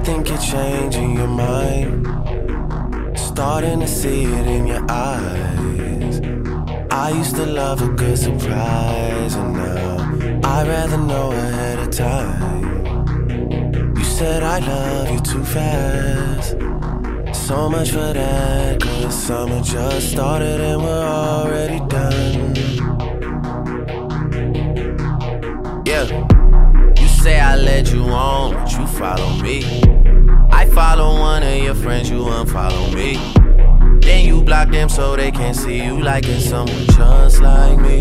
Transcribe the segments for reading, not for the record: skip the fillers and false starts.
think you're changing your mind, starting to see it in your eyes. I used to love a good surprise, and now I'd rather know ahead of time. You said I love you too fast, so much for that, 'cause summer just started and we're already done. Yeah. You say I led you on, but you follow me. I follow one of your friends, you unfollow me. Then you block them so they can't see you liking someone just like me.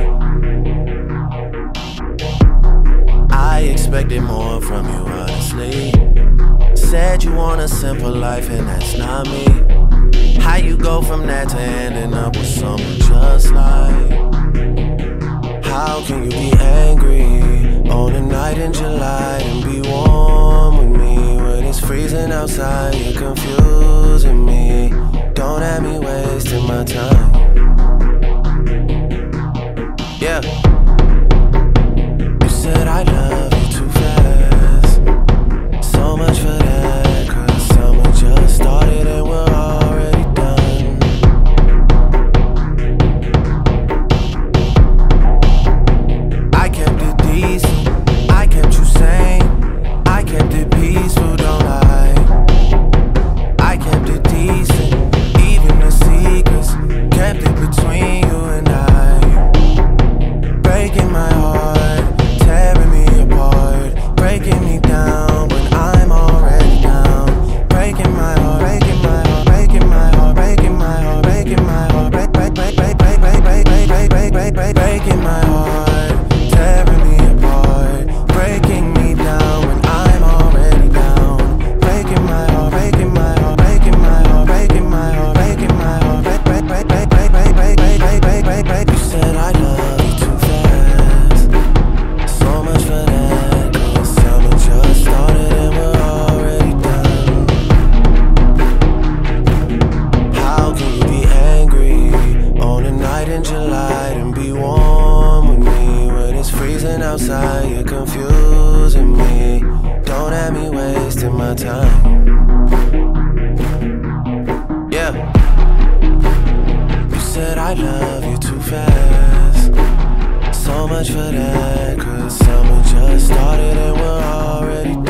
I expected more from you, honestly. Said you want a simple life and that's not me. How you go from that to ending up with someone just like? How can you be angry on a night in July and be warm with me when it's freezing outside? You're confusing me. Don't have me wasting my time. Yeah. You said I love you too fast, so much for that, 'cause summer just started and we're already done. I kept it decent, I kept you sane, I kept it peaceful, don't lie. I kept it decent, even the secrets, kept it between you and I. Breaking my heart, tearing me apart, breaking me down when I'm already down. Breaking my heart, breaking my heart, breaking my heart, breaking my heart, breaking my heart, breaking my heart, tearing me apart, breaking me down when I'm already down. Breaking my heart, breaking my heart, breaking my heart, breaking my heart, breaking my heart, You said I love you too fast, so much for that, 'cause summer just started and we're already done. How can you be angry on a night in July and be warm with me when it's freezing outside? You're confusing me. Don't have me wasting my time. Yeah. You said I love you too fast, so much for that, 'cause summer just started and we're already